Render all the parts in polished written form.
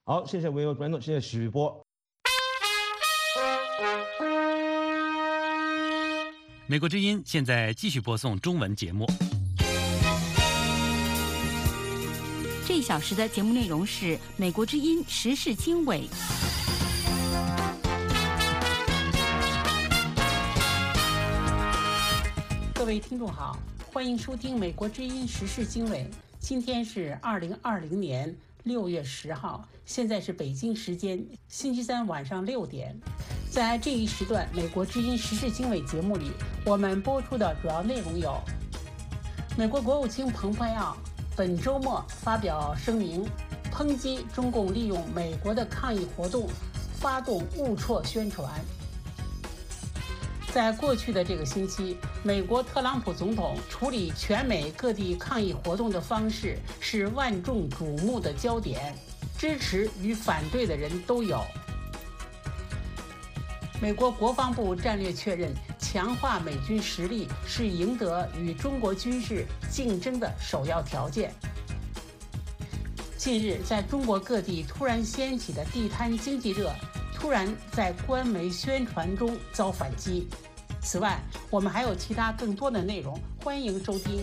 好，谢谢各位观众，谢谢许波。 美国之音现在继续播送中文节目。 这1小时的节目内容是美国之音时事经纬。 各位听众好，欢迎收听美国之音时事经纬。今天是2020年6月10号，现在是北京时间星期三晚上6点。在这一时段美国之音时事经纬节目里，我们播出的主要内容有：美国国务卿蓬佩奥本周末发表声明，抨击中共利用美国的抗议活动发动误错宣传。在过去的这个星期，美国特朗普总统处理全美各地抗议活动的方式是万众瞩目的焦点，支持与反对的人都有。美国国防部战略确认，强化美军实力是赢得与中国军事竞争的首要条件。近日，在中国各地突然掀起的地摊经济热，突然在官媒宣传中遭反击。此外，我们还有其他更多的内容，欢迎收听。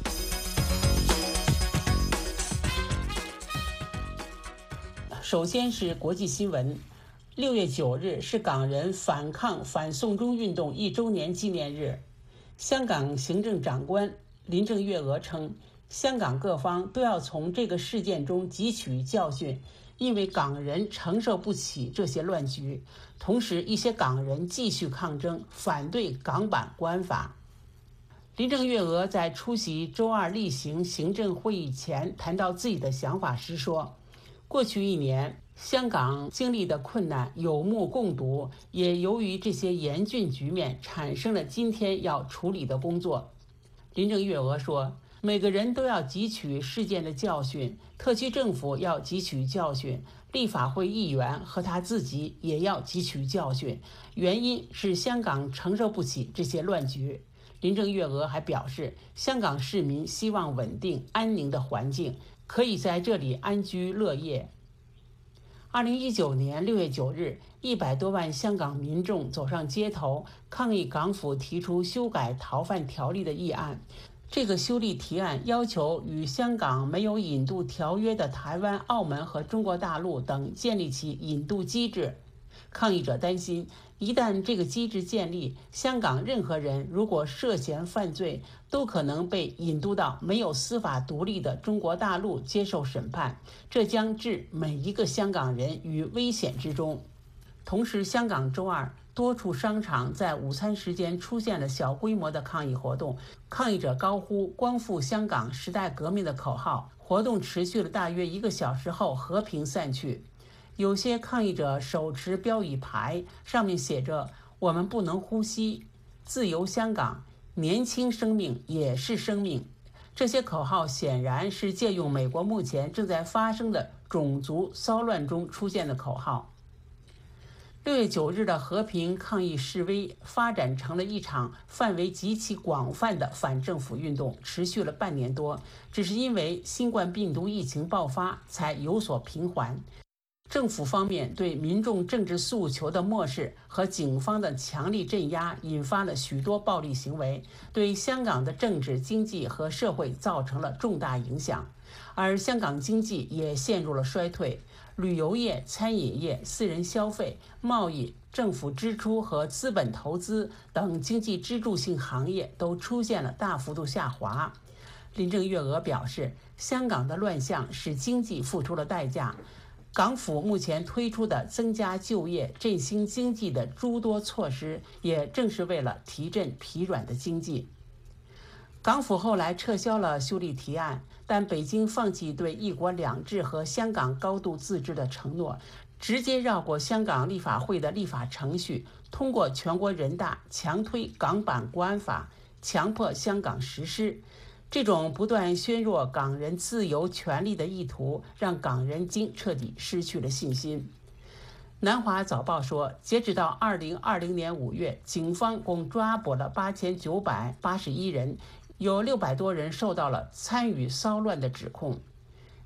首先是国际新闻。6月9日是港人反抗反送中运动1周年纪念日。香港行政长官林郑月娥称，香港各方都要从这个事件中汲取教训，因为港人承受不起这些乱局。同时，一些港人继续抗争，反对港版国安法。林郑月娥在出席周二例行行政会议前谈到自己的想法时说，过去1年香港经历的困难有目共睹，也由于这些严峻局面产生了今天要处理的工作。林郑月娥说，每个人都要汲取事件的教训，特区政府要汲取教训，立法会议员和他自己也要汲取教训，原因是香港承受不起这些乱局。林郑月娥还表示，香港市民希望稳定安宁的环境，可以在这里安居乐业。2019年6月9日，100多万香港民众走上街头，抗议港府提出修改逃犯条例的议案。这个修例提案要求与香港没有引渡条约的台湾、澳门和中国大陆等建立起引渡机制。抗议者担心，一旦这个机制建立，香港任何人如果涉嫌犯罪，都可能被引渡到没有司法独立的中国大陆接受审判，这将置每一个香港人于危险之中。同时，香港周二多处商场在午餐时间出现了小规模的抗议活动，抗议者高呼光复香港、时代革命的口号，活动持续了大约1个小时后和平散去。有些抗议者手持标语牌，上面写着我们不能呼吸、自由香港、年轻生命也是生命。这些口号显然是借用美国目前正在发生的种族骚乱中出现的口号。6月9日的和平抗议示威发展成了一场范围极其广泛的反政府运动，持续了半年多，只是因为新冠病毒疫情爆发才有所平缓。政府方面对民众政治诉求的漠视和警方的强力镇压引发了许多暴力行为，对香港的政治、经济和社会造成了重大影响。而香港经济也陷入了衰退，旅游业、餐饮业、私人消费、贸易、政府支出和资本投资等经济支柱性行业都出现了大幅度下滑。林郑月娥表示，香港的乱象使经济付出了代价。港府目前推出的增加就业、振兴经济的诸多措施，也正是为了提振疲软的经济。港府后来撤销了修例提案，但北京放弃对一国两制和香港高度自治的承诺，直接绕过香港立法会的立法程序，通过全国人大强推港版国安法，强迫香港实施。这种不断削弱港人自由权利的意图，让港人经彻底失去了信心。南华早报说，截止到2020年5月，警方共抓捕了8981人，有600多人受到了参与骚乱的指控。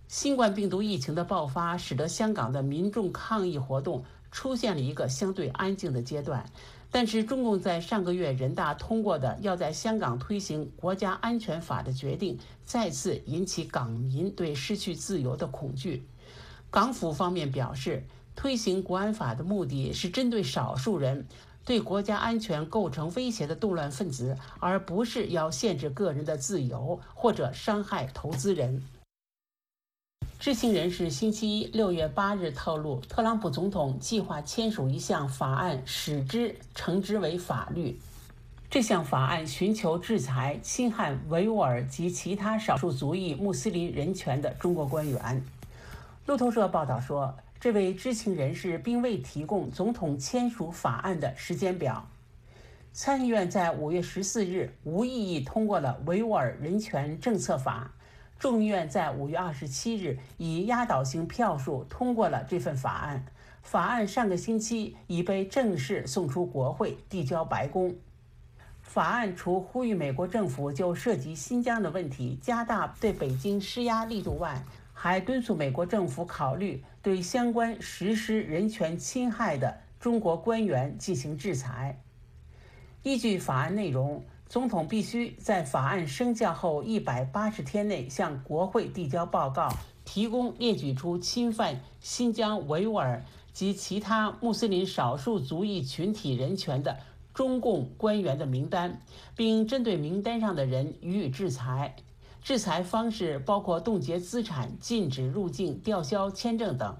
新冠病毒疫情的爆发，使得香港的民众抗议活动出现了一个相对安静的阶段。但是，中共在上个月人大通过的要在香港推行国家安全法的决定，再次引起港民对失去自由的恐惧。港府方面表示，推行国安法的目的是针对少数人对国家安全构成威胁的动乱分子，而不是要限制个人的自由或者伤害投资人。知情人士星期一6月8日透露，特朗普总统计划签署一项法案，使之成之为法律。这项法案寻求制裁侵害维吾尔及其他少数族裔穆斯林人权的中国官员。路透社报道说，这位知情人士并未提供总统签署法案的时间表。参议院在5月14日无异议通过了维吾尔人权政策法，众议院在5月27日以压倒性票数通过了这份法案。法案上个星期已被正式送出国会，递交白宫。法案除呼吁美国政府就涉及新疆的问题加大对北京施压力度外，还敦促美国政府考虑对相关实施人权侵害的中国官员进行制裁。依据法案内容，总统必须在法案生效后180天内向国会递交报告，提供列举出侵犯新疆维吾尔及其他穆斯林少数族裔群体人权的中共官员的名单，并针对名单上的人予以制裁。制裁方式包括冻结资产、禁止入境、吊销签证等。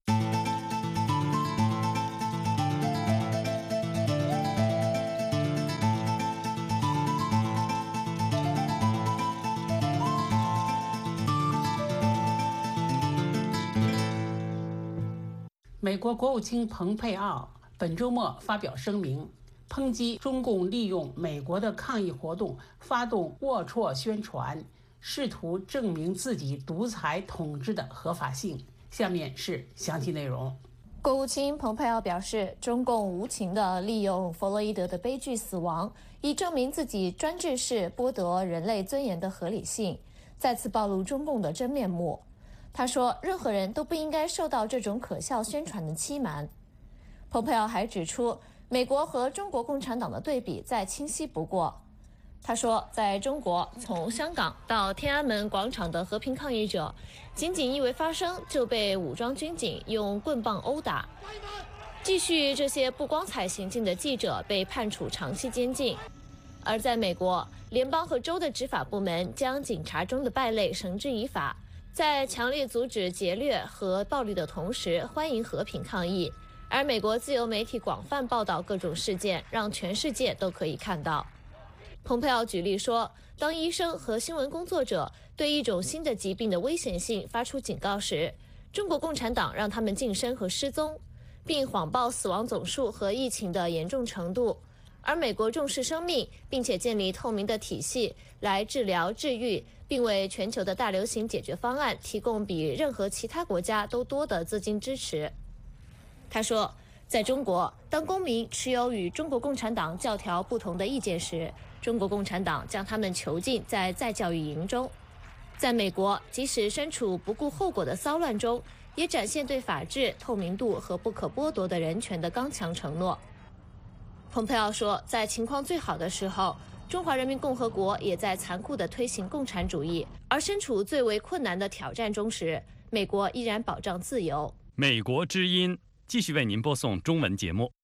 美国国务卿蓬佩奥本周末发表声明，抨击中共利用美国的抗议活动发动龌龊宣传，试图证明自己独裁统治的合法性。下面是详细内容。 国务卿蓬佩奥表示，中共无情地利用弗洛伊德的悲剧死亡，以证明自己专制式剥夺人类尊严的合理性，再次暴露中共的真面目。他说，任何人都不应该受到这种可笑宣传的欺瞒。蓬佩奥还指出，美国和中国共产党的对比再清晰不过。他说，在中国，从香港到天安门广场的和平抗议者，仅仅因为发声就被武装军警用棍棒殴打。继续这些不光彩行径的记者被判处长期监禁。而在美国，联邦和州的执法部门将警察中的败类绳之以法，在强烈阻止劫掠和暴力的同时，欢迎和平抗议。而美国自由媒体广泛报道各种事件，让全世界都可以看到。蓬佩奥举例说，当医生和新闻工作者对一种新的疾病的危险性发出警告时，中国共产党让他们晋升和失踪，并谎报死亡总数和疫情的严重程度。而美国重视生命，并且建立透明的体系来治疗、治愈，并为全球的大流行解决方案提供比任何其他国家都多的资金支持。他说，在中国，当公民持有与中国共产党教条不同的意见时，中国共产党将他们囚禁在再教育营中。在美国，即使身处不顾后果的骚乱中，也展现对法治、透明度和不可剥夺的人权的刚强承诺。蓬佩奥说，在情况最好的时候，中华人民共和国也在残酷地推行共产主义，而身处最为困难的挑战中时，美国依然保障自由。 美国之音继续为您播送中文节目。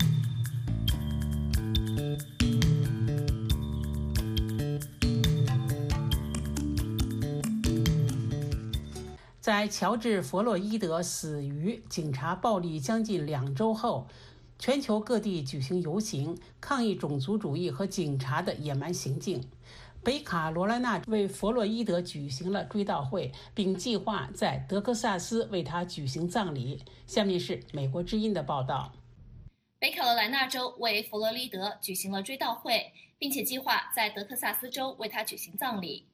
在乔治·弗洛伊德死于警察暴力将近2周后，全球各地举行游行，抗议种族主义和警察的野蛮行径。北卡罗来纳为弗洛伊德举行了追悼会，并计划在德克萨斯为他举行葬礼。下面是美国之音的报道。 北卡罗来纳州为弗洛伊德举行了追悼会，并且计划在德克萨斯州为他举行葬礼。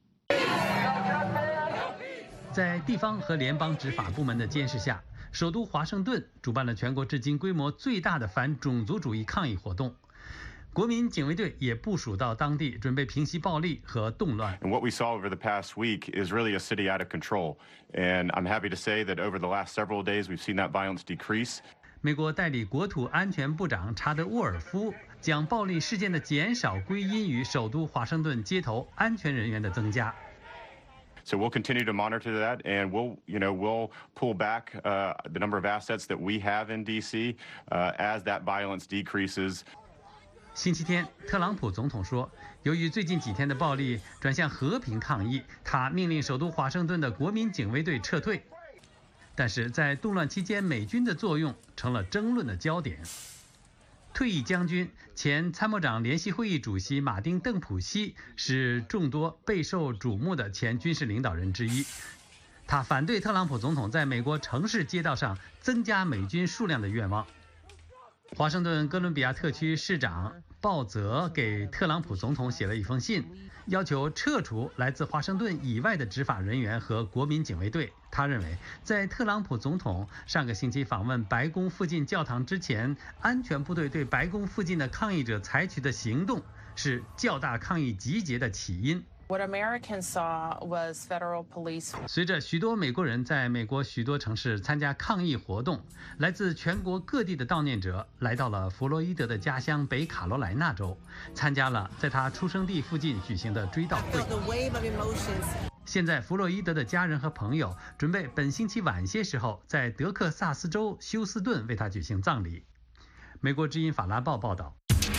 在地方和联邦执法部门的监视下，首都华盛顿主办了全国至今规模最大的反种族主义抗议活动。 国民警卫队也部署到当地，准备平息暴力和动乱。 And what we saw over the past week is really a city out of control. And I'm happy to say that over the last several days, we've seen that violence decrease. 美国代理国土安全部长查德沃尔夫将暴力事件的减少归因于首都华盛顿街头安全人员的增加。 So we'll continue to monitor that, and we'll pull back the number of assets that we have in D.C. As that violence decreases. 星期天，特朗普总统说，由于最近几天的暴力转向和平抗议，他命令首都华盛顿的国民警卫队撤退。但是在动乱期间，美军的作用成了争论的焦点。退役将军、前参谋长联席会议主席马丁·邓普西是众多备受瞩目的前军事领导人之一。他反对特朗普总统在美国城市街道上增加美军数量的愿望。华盛顿哥伦比亚特区市长鲍泽给特朗普总统写了一封信，要求撤除来自华盛顿以外的执法人员和国民警卫队。他认为，在特朗普总统上个星期访问白宫附近教堂之前，安全部队对白宫附近的抗议者采取的行动是较大抗议集结的起因。 What Americans saw was federal police. 随着许多美国人在美国许多城市参加抗议活动，来自全国各地的悼念者来到了弗洛伊德的家乡北卡罗来纳州，参加了在他出生地附近举行的追悼会。现在，弗洛伊德的家人和朋友准备本星期晚些时候在德克萨斯州休斯顿为他举行葬礼。美国之音法拉报报道。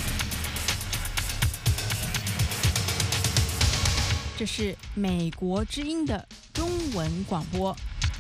这是美国之音的中文广播。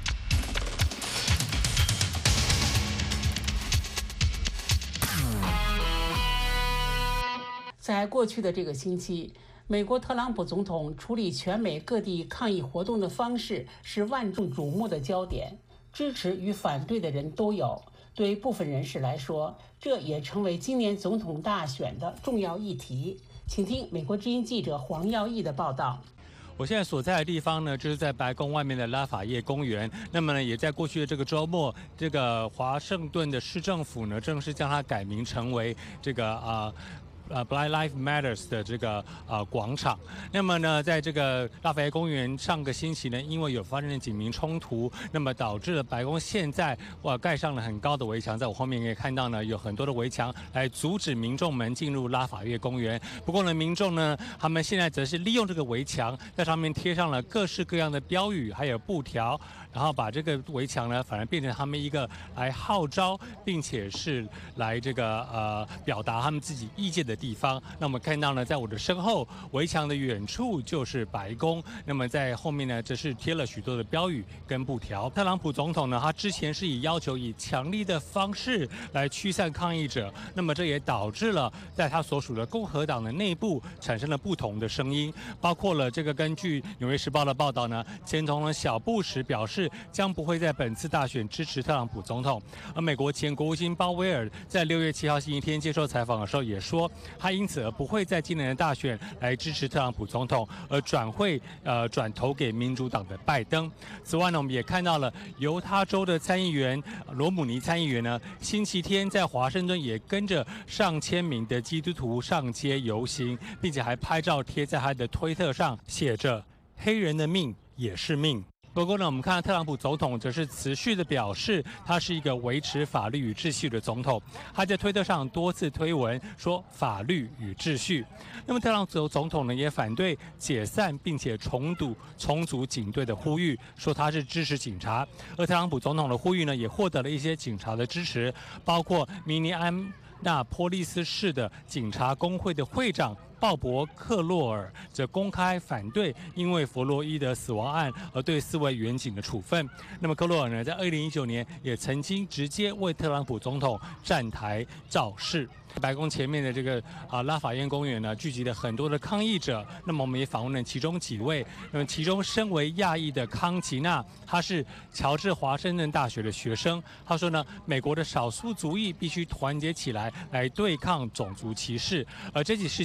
在过去的这个星期，美国特朗普总统处理全美各地抗议活动的方式是万众瞩目的焦点，支持与反对的人都有。对部分人士来说，这也成为今年总统大选的重要议题。请听美国之音记者黄耀义的报道。 我现在所在的地方呢，就是在白宫外面的拉法叶公园。那么呢，也在过去的这个周末，这个华盛顿的市政府呢，正式将它改名成为这个Black Lives Matters 的这个广场。那么呢，在这个拉法叶公园上个星期呢，因为有发生警民冲突，那么导致了白宫现在盖上了很高的围墙。在我后面可以看到呢，有很多的围墙来阻止民众们进入拉法叶公园。不过呢，民众呢，他们现在则是利用这个围墙，在上面贴上了各式各样的标语，还有布条。然后把这个围墙呢，反而变成他们一个来号召，并且是来这个表达他们自己意见的地方。那我们看到呢，在我的身后，围墙的远处就是白宫。那么在后面呢，则是贴了许多的标语跟布条。特朗普总统呢，他之前是要求以强力的方式来驱散抗议者。那么这也导致了在他所属的共和党的内部产生了不同的声音，包括了这个根据《纽约时报》的报道呢，前总统小布什表示，将不会在本次大选支持特朗普总统。而美国前国务卿鲍威尔在6月7号星期天接受采访的时候也说，他因此而不会在今年的大选来支持特朗普总统，而转投给民主党的拜登。此外呢，我们也看到了犹他州的参议员罗姆尼参议员呢，星期天在华盛顿也跟着上千名的基督徒上街游行，并且还拍照贴在他的推特上，写着“黑人的命也是命”。不过呢，我们看到特朗普总统则是持续的表示，他是一个维持法律与秩序的总统。他在推特上多次推文说法律与秩序。那么特朗普总统呢，也反对解散并且重组警队的呼吁，说他是支持警察。而特朗普总统的呼吁呢，也获得了一些警察的支持，包括明尼安纳波利斯市的警察工会的会长鲍勃·克洛尔则公开反对因为弗洛伊德死亡案而对4位员警的处分。那么克洛尔呢，在2019年也曾经直接为特朗普总统站台造势。白宫前面的这个拉法叶公园呢，聚集了很多的抗议者。那么我们也访问了其中几位。那么其中身为亚裔的康吉娜，她是乔治华盛顿大学的学生。她说呢，美国的少数族裔必须团结起来，来对抗种族歧视。而这起事件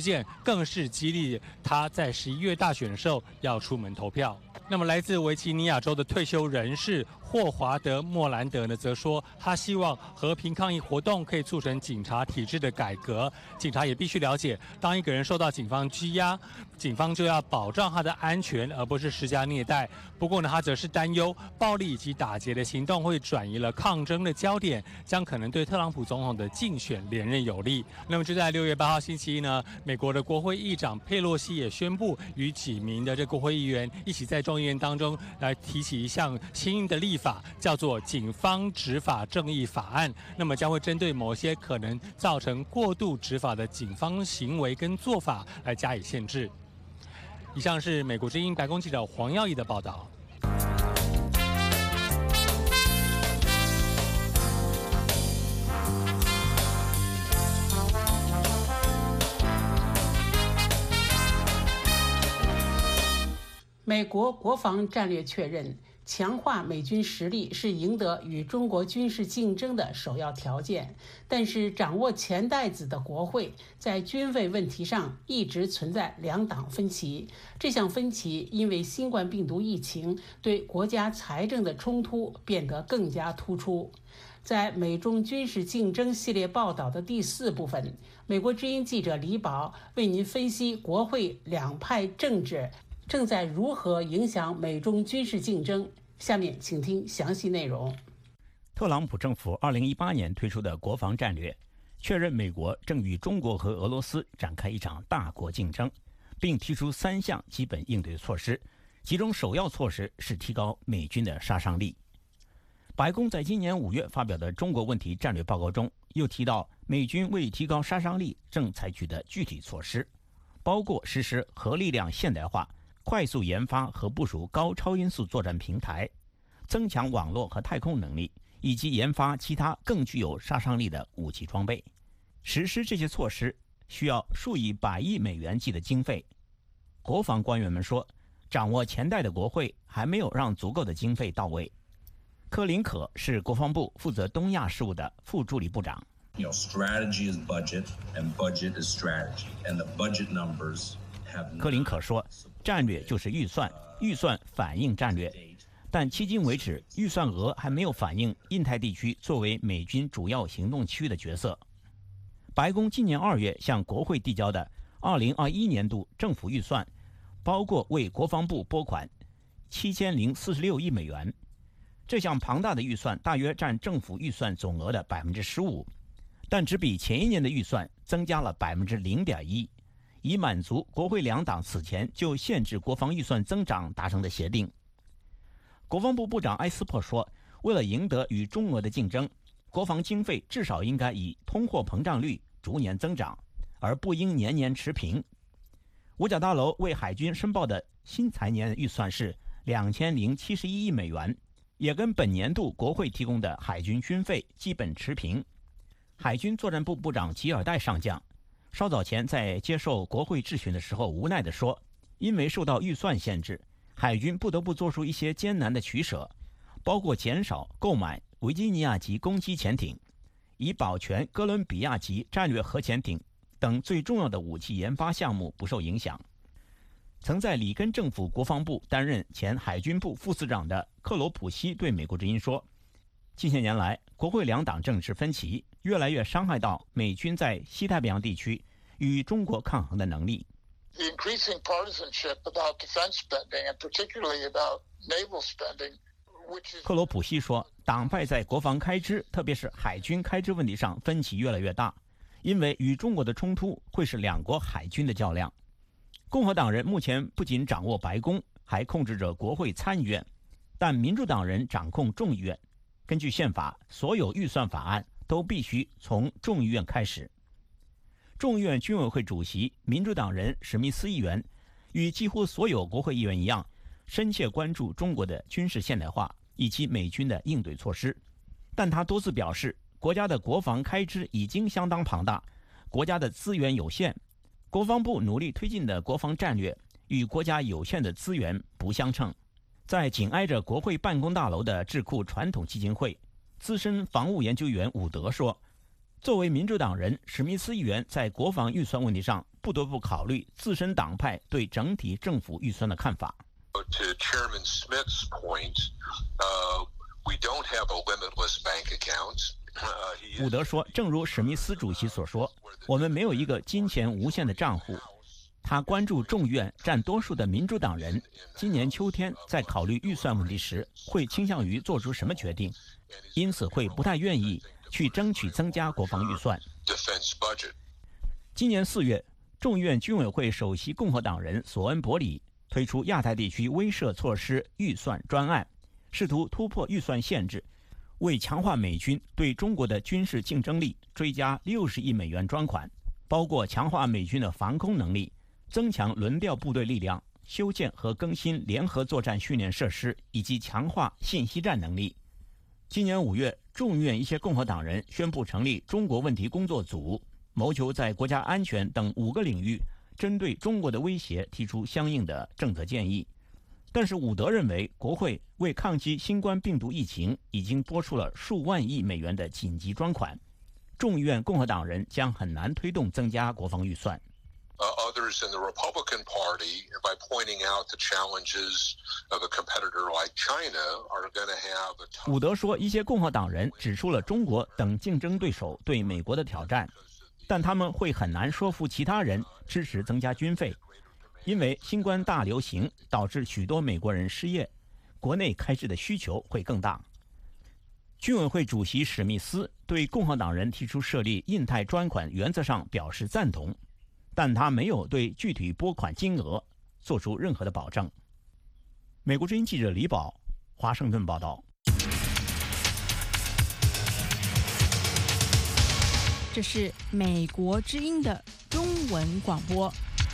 更是激励他在11月大选的时候要出门投票。那么来自维吉尼亚州的退休人士霍华德·莫兰德呢，则说他希望和平抗议活动可以促成警察体制的改革。警察也必须了解，当一个人受到警方拘押，警方就要保障他的安全，而不是施加虐待。不过呢，他则是担忧暴力以及打劫的行动会转移了抗争的焦点，将可能对特朗普总统的竞选连任有利。那么就在6月8号星期一呢，美国的国会议长佩洛西也宣布与几名的国会议员一起在众议院当中来提起一项新的立法，叫做《警方执法正义法案》。那么将会针对某些可能造成过度执法的警方行为跟做法来加以限制。以上是美国之音白宫记者黄耀义的报道。 美国国防战略确认，强化美军实力是赢得与中国军事竞争的首要条件。但是，掌握钱袋子的国会在军费问题上一直存在两党分歧。这项分歧因为新冠病毒疫情对国家财政的冲突变得更加突出。在美中军事竞争系列报道的第4部分，美国之音记者李宝为您分析国会两派政治正在如何影响美中军事竞争。下面请听详细内容。 特朗普政府2018年推出的国防战略，确认美国正与中国和俄罗斯展开一场大国竞争，并提出3项基本应对措施，其中首要措施是提高美军的杀伤力。白宫在今年5月发表的中国问题战略报告中，又提到美军为提高杀伤力正采取的具体措施，包括实施核力量现代化、快速研发和部署高超音速作战平台，增强网络和太空能力，以及研发其他更具有杀伤力的武器装备。实施这些措施需要数以百亿美元计的经费。国防官员们说，掌握钱袋的国会还没有让足够的经费到位。柯林可是国防部负责东亚事务的副助理部长。 Strategy is budget, and budget is strategy, and the budget numbers have. 柯林可说，战略就是预算，预算反映战略。但迄今为止，预算额还没有反映印太地区作为美军主要行动区域的角色。白宫今年2月向国会递交的2021年度政府预算，包括为国防部拨款7046亿美元。这项庞大的预算大约占政府预算总额的15%，但只比前一年的预算增加了0.1%，以满足国会两党此前就限制国防预算增长达成的协定。国防部部长埃斯珀说，为了赢得与中俄的竞争，国防经费至少应该以通货膨胀率逐年增长，而不应年年持平。五角大楼为海军申报的新财年预算是2071亿美元，也跟本年度国会提供的海军军费基本持平。海军作战部部长吉尔代上将稍早前在接受国会质询的时候无奈地说，因为受到预算限制，海军不得不做出一些艰难的取舍，包括减少购买维吉尼亚级攻击潜艇，以保全哥伦比亚级战略核潜艇等最重要的武器研发项目不受影响。曾在里根政府国防部担任前海军部副司长的克罗普西对美国之音说，近些年来国会两党政治分歧越来越伤害到美军在西太平洋地区与中国抗衡的能力。 The increasing partisanship about defense spending, and particularly about naval spending, which is. 克罗普西说，党派在国防开支，特别是海军开支问题上分歧越来越大，因为与中国的冲突会是两国海军的较量。共和党人目前不仅掌握白宫，还控制着国会参议院，但民主党人掌控众议院。根据宪法，所有预算法案都必须从众议院开始。众议院军委会主席民主党人史密斯议员与几乎所有国会议员一样，深切关注中国的军事现代化以及美军的应对措施，但他多次表示，国家的国防开支已经相当庞大，国家的资源有限，国防部努力推进的国防战略与国家有限的资源不相称。在紧挨着国会办公大楼的智库传统基金会资深防务研究员伍德说，作为民主党人，史密斯议员在国防预算问题上不不得不考虑自身党派对整体政府预算的看法。 To Chairman Smith's point, we don't have a limitless bank account. 伍德说，正如史密斯主席所说，我们没有一个金钱无限的账户。他关注众院占多数的民主党人今年秋天在考虑预算问题时会倾向于做出什么决定，因此会不太愿意去争取增加国防预算。今年4月，众院军委会首席共和党人索恩·伯里推出亚太地区威慑措施预算专案，试图突破预算限制，为强化美军对中国的军事竞争力追加60亿美元专款，包括强化美军的防空能力、增强轮调部队力量、修建和更新联合作战训练设施以及强化信息战能力。今年5月，众院一些共和党人宣布成立中国问题工作组，谋求在国家安全等5个领域针对中国的威胁提出相应的政策建议。但是伍德认为，国会为抗击新冠病毒疫情已经拨出了数万亿美元的紧急专款，众院共和党人将很难推动增加国防预算。 Others in the Republican Party, by pointing out the challenges of a competitor like China, are going to have a tough... 伍德说，一些共和党人指出了中国等竞争对手对美国的挑战，但他们会很难说服其他人支持增加军费，因为新冠大流行导致许多美国人失业，国内开支的需求会更大。军委会主席史密斯对共和党人提出设立印太专款原则上表示赞同，但他没有对具体拨款金额做出任何的保证。美国之音记者李宝，华盛顿报道。 这是美国之音的中文广播。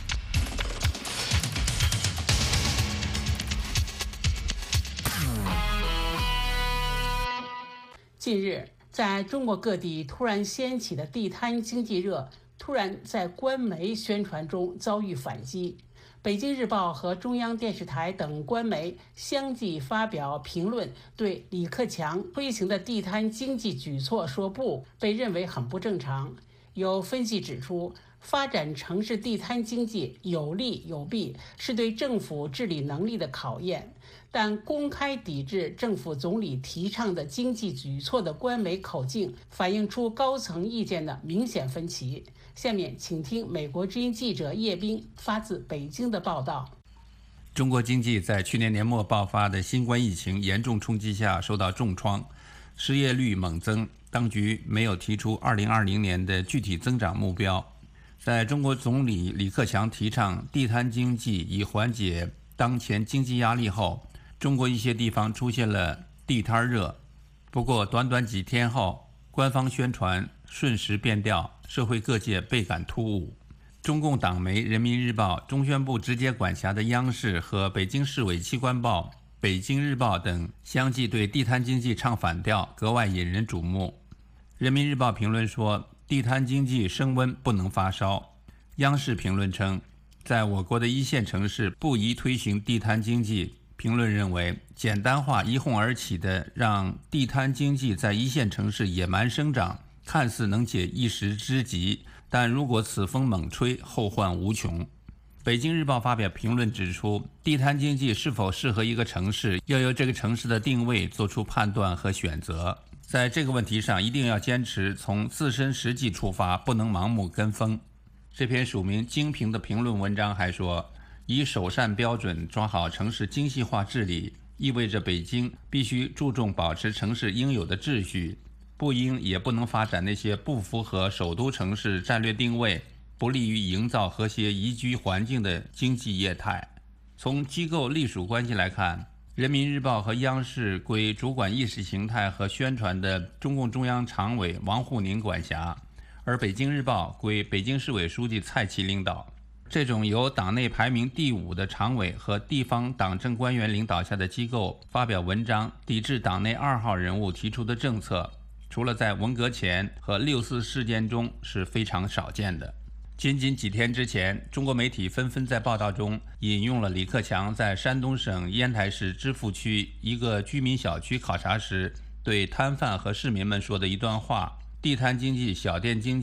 近日，在中国各地突然掀起的地摊经济热，突然在官媒宣传中遭遇反击。北京日报和中央电视台等官媒相继发表评论，对李克强推行的地摊经济举措说不，被认为很不正常。有分析指出，发展城市地摊经济有利有弊，是对政府治理能力的考验。但公开抵制政府总理提倡的经济举措的官媒口径，反映出高层意见的明显分歧。下面请听美国之音记者叶冰发自北京的报道。 中国经济在去年年末爆发的新冠疫情严重冲击下受到重创，失业率猛增，当局没有提出2020年的具体增长目标。在中国总理李克强提倡地摊经济以缓解当前经济压力后，中国一些地方出现了地摊热。不过短短几天后，官方宣传瞬时变调，社会各界倍感突兀。中共党媒人民日报、中宣部直接管辖的央视和北京市委机关报、北京日报等相继对地摊经济唱反调，格外引人瞩目。人民日报评论说，地摊经济升温不能发烧。央视评论称，在我国的一线城市不宜推行地摊经济。评论认为，简单化一哄而起的让地摊经济在一线城市野蛮生长，看似能解一时之急，但如果此风猛吹，后患无穷。北京日报发表评论指出，地摊经济是否适合一个城市，要由这个城市的定位做出判断和选择。在这个问题上，一定要坚持从自身实际出发，不能盲目跟风。这篇署名精评的评论文章还说，以首善标准抓好城市精细化治理，意味着北京必须注重保持城市应有的秩序，不应也不能发展那些不符合首都城市战略定位、不利于营造和谐宜居环境的经济业态。从机构隶属关系来看，人民日报和央视归主管意识形态和宣传的中共中央常委王沪宁管辖，而北京日报归北京市委书记蔡奇领导。这种由党内排名第5的常委和地方党政官员领导下的机构发表文章抵制党内2号人物提出的政策，除了在文革前和6·4事件中是非常少见的。仅几天之前，中国媒体纷纷在报道中引用了李克强在山东省烟台市芝罘区一个居民小区考察时对摊贩和市民们说的一段话：地摊经济、小店经济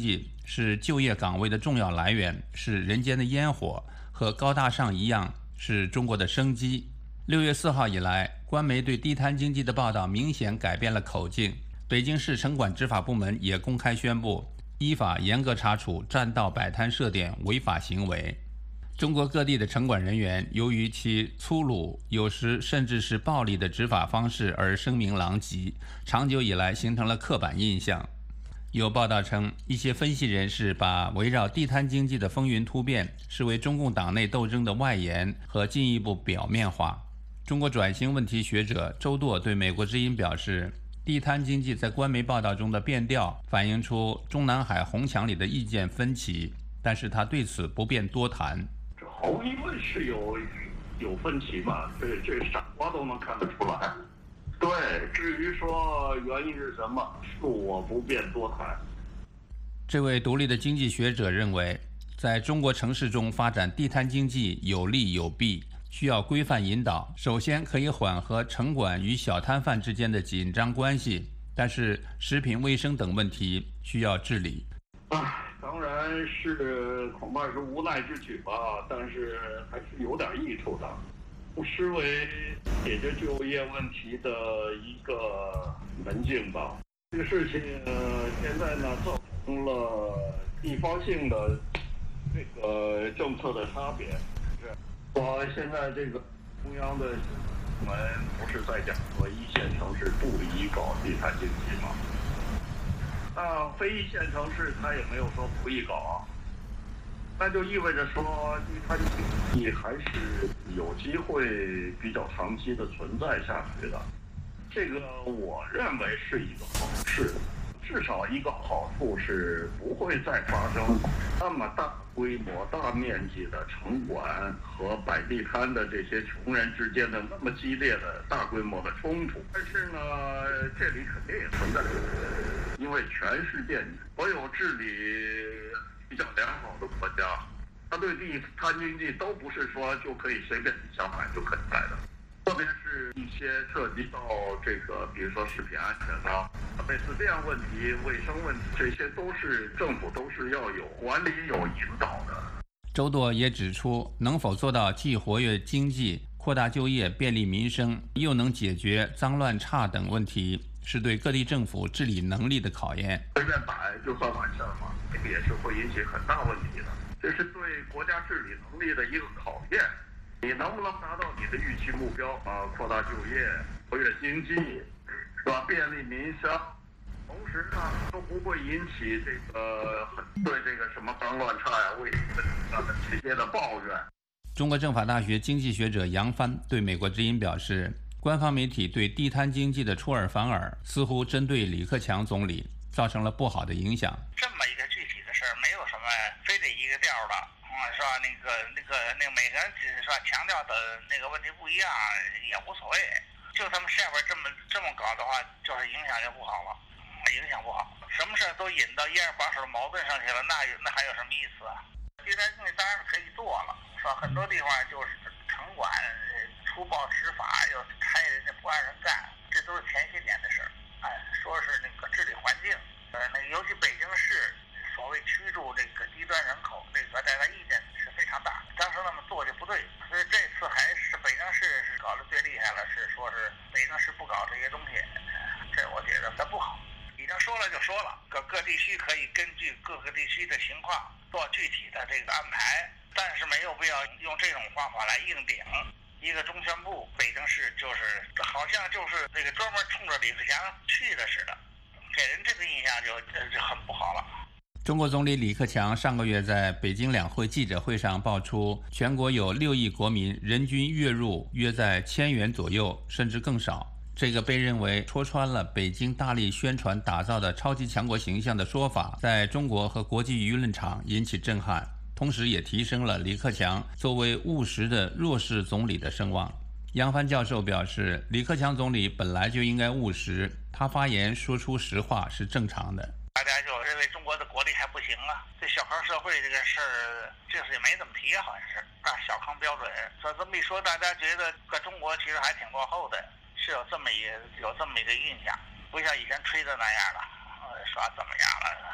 是就业岗位的重要来源，是人间的烟火，和高大上一样，是中国的生机。6月4号以来，官媒对地摊经济的报道明显改变了口径。北京市城管执法部门也公开宣布，依法严格查处占道摆摊设点违法行为。中国各地的城管人员由于其粗鲁，有时甚至是暴力的执法方式而声名狼藉，长久以来形成了刻板印象。有报道称，一些分析人士把围绕地摊经济的风云突变视为中共党内斗争的外延和进一步表面化。中国转型问题学者周舵对美国之音表示，地摊经济在官媒报道中的变调反映出中南海红墙里的意见分歧，但是他对此不便多谈。 毫无疑问是有分歧嘛，这傻瓜都能看得出来。对，至于说原因是什么，我不便多谈。 这位独立的经济学者认为，在中国城市中发展地摊经济有利有弊，需要规范引导。首先可以缓和城管与小摊贩之间的紧张关系，但是食品卫生等问题需要治理。 当然是恐怕是无奈之举吧，但是还是有点益处的，不失为解决就业问题的一个门径吧。这个事情现在呢造成了地方性的这个政策的差别。我现在这个中央的我们不是在讲说一线城市不宜搞地摊经济吗？非一线城市它也没有说不宜搞，那就意味着说地摊经济还是有机会比较长期的存在下去的。这个我认为是一个好事，至少一个好处是不会再发生那么大规模、大面积的城管和摆地摊的这些穷人之间的那么激烈的大规模的冲突。但是呢，这里肯定也存在因为全世界所有治理比较良好的国家，他对地摊经济都不是说就可以随便想买就可以买的，特别是一些涉及到这个，比如说食品安全啊、类似这样问题、卫生问题，这些都是政府都是要有管理、有引导的。 周舵也指出，能否做到既活跃经济、扩大就业、便利民生，又能解决脏乱差等问题，是对各地政府治理能力的考验。 随便摆就算完事儿吗？这个也是会引起很大问题的。这是对国家治理能力的一个考验。你能不能达到你的预期目标啊？扩大就业、活跃经济，是吧？便利民生，同时呢都不会引起这个对这个什么脏乱差呀、卫生问题啊的这些的抱怨。 中国政法大学经济学者杨帆对美国之音表示，官方媒体对地摊经济的出尔反尔，似乎针对李克强总理造成了不好的影响。 这么一个具体的事儿，没有什么非得一个调的，是吧？那个每个人是吧强调的那个问题不一样也无所谓。就他们下边这么搞的话，就是影响就不好了，影响不好。什么事都引到一二把手的矛盾上去了，那还有什么意思啊？地摊经济当然是可以做了，是吧？很多地方就是城管粗暴执法，又差人家不让人干，这都是前些年的事儿。说是那个治理环境，尤其北京市所谓驱逐这个低端人口，这个大家意见是非常大。当时那么做就不对，所以这次还是北京市是搞得最厉害了，是说是北京市不搞这些东西，这我觉得它不好。已经说了就说了，各地区可以根据各个地区的情况做具体的这个安排，但是没有必要用这种方法来硬顶。一个中宣部，北京市就是好像就是这个专门冲着李克强去的似的，给人这个印象就很不好了。 中国总理李克强上个月在北京两会记者会上爆出，全国有6亿国民人均月入约在1000元左右，甚至更少。这个被认为戳穿了北京大力宣传打造的超级强国形象的说法，在中国和国际舆论场引起震撼，同时也提升了李克强作为务实的弱势总理的声望。杨帆教授表示，李克强总理本来就应该务实，他发言说出实话是正常的。 大家就认为中国的国力还不行啊，这小康社会这个事儿，这次也没怎么提，好像是大小康标准。所以这么一说，大家觉得搁中国其实还挺落后的，是有这么一个印象，不像以前吹的那样了，说怎么样了。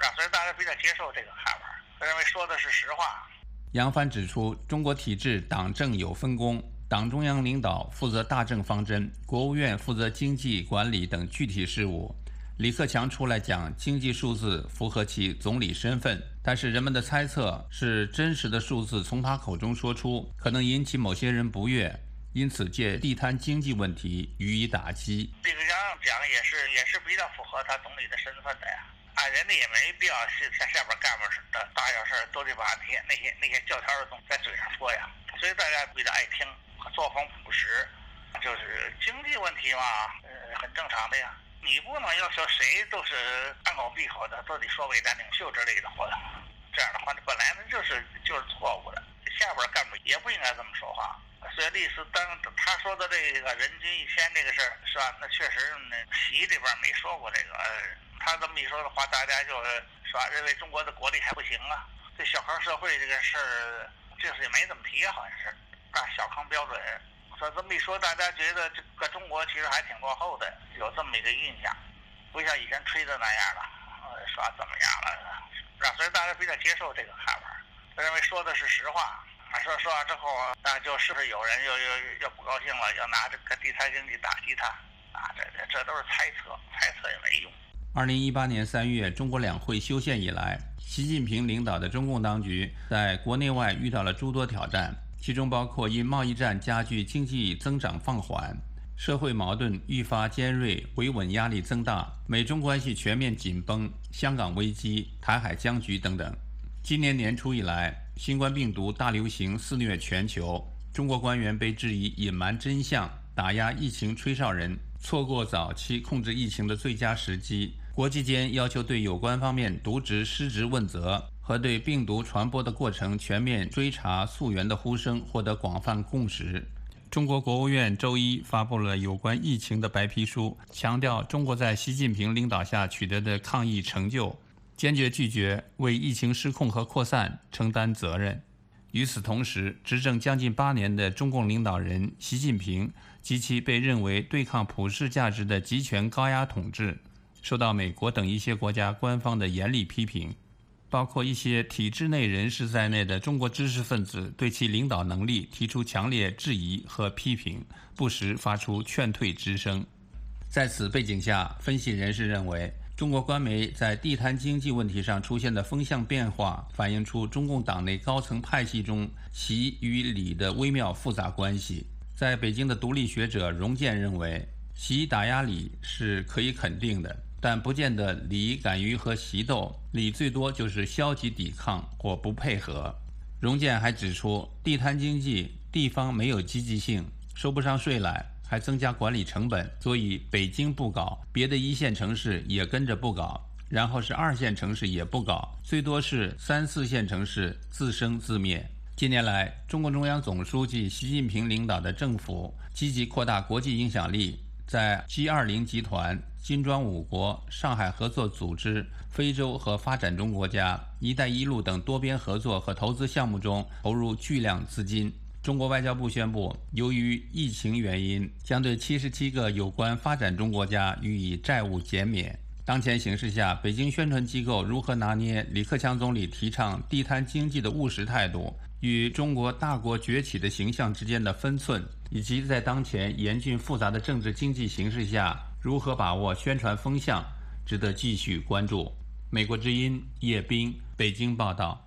所以大家比较接受这个看法，认为说的是实话。 杨帆指出，中国体制党政有分工，党中央领导负责大政方针，国务院负责经济管理等具体事务。李克强出来讲经济数字符合其总理身份，但是人们的猜测是真实的数字从他口中说出，可能引起某些人不悦，因此借地摊经济问题予以打击。 李克强讲也是比较符合他总理的身份的呀。人家也没必要像下边干部似的，大小事都得把那些教条的东西在嘴上说呀，所以大家比较爱听，作风朴实。就是经济问题嘛，很正常的呀。你不能要求谁都是安口闭口的，都得说伟大领袖之类的话，这样的话，本来呢就是错误的。下边干部也不应该这么说话。所以历史当他说的这个人均1000这个事儿，是吧？那确实习里边没说过这个。他这么一说的话，大家就是吧，认为中国的国力还不行啊。这小康社会这个事儿，这次也没怎么提，好像是按小康标准。说这么一说，大家觉得这个中国其实还挺落后的，有这么一个印象，不像以前吹的那样了，说怎么样了，所以大家比较接受这个看法，认为说的是实话。说完之后，那就是不是有人又不高兴了，要拿这个地摊经济打击他啊？这都是猜测也没用。 2018年3月，中国两会修宪以来，习近平领导的中共当局在国内外遇到了诸多挑战，其中包括因贸易战加剧经济增长放缓，社会矛盾愈发尖锐，维稳压力增大，美中关系全面紧绷，香港危机、台海僵局等等。今年年初以来，新冠病毒大流行肆虐全球，中国官员被质疑隐瞒真相，打压疫情吹哨人，错过早期控制疫情的最佳时机。国际间要求对有关方面渎职失职问责和对病毒传播的过程全面追查溯源的呼声获得广泛共识。中国国务院周一发布了有关疫情的白皮书，强调中国在习近平领导下取得的抗疫成就，坚决拒绝为疫情失控和扩散承担责任。与此同时，执政将近8年的中共领导人习近平及其被认为对抗普世价值的集权高压统治，受到美国等一些国家官方的严厉批评，包括一些体制内人士在内的中国知识分子对其领导能力提出强烈质疑和批评，不时发出劝退之声。在此背景下，分析人士认为，中国官媒在地摊经济问题上出现的风向变化，反映出中共党内高层派系中习与李的微妙复杂关系。在北京的独立学者荣建认为，习打压李是可以肯定的，但不见得李敢于和习斗，李最多就是消极抵抗或不配合。荣建还指出，地摊经济地方没有积极性，收不上税来，还增加管理成本，所以北京不搞，别的1线城市也跟着不搞，然后是2线城市也不搞，最多是3、4线城市自生自灭。近年来，中共中央总书记习近平领导的政府积极扩大国际影响力，在 G20 集团、金砖5国、上海合作组织、非洲和发展中国家、一带一路等多边合作和投资项目中投入巨量资金。中国外交部宣布，由于疫情原因，将对77个有关发展中国家予以债务减免。当前形势下，北京宣传机构如何拿捏李克强总理提倡地摊经济的务实态度与中国大国崛起的形象之间的分寸，以及在当前严峻复杂的政治经济形势下如何把握宣传风向，值得继续关注。美国之音叶斌，北京报道。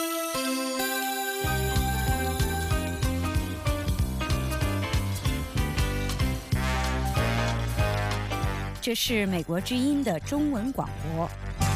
这是美国之音的中文广播。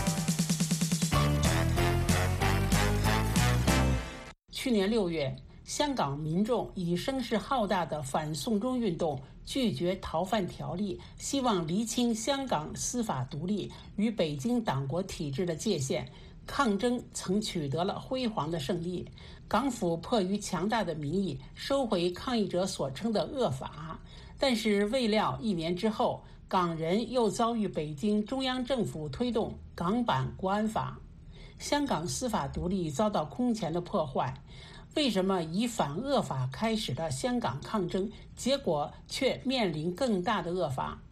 去年6月，香港民众以声势浩大的反送中运动拒绝逃犯条例，希望厘清香港司法独立与北京党国体制的界限，抗争曾取得了辉煌的胜利。港府迫于强大的民意收回抗议者所称的恶法，但是未料1年之后，港人又遭遇北京中央政府推动港版国安法，香港司法独立遭到空前的破坏。为什么以反恶法开始的香港抗争，结果却面临更大的恶法？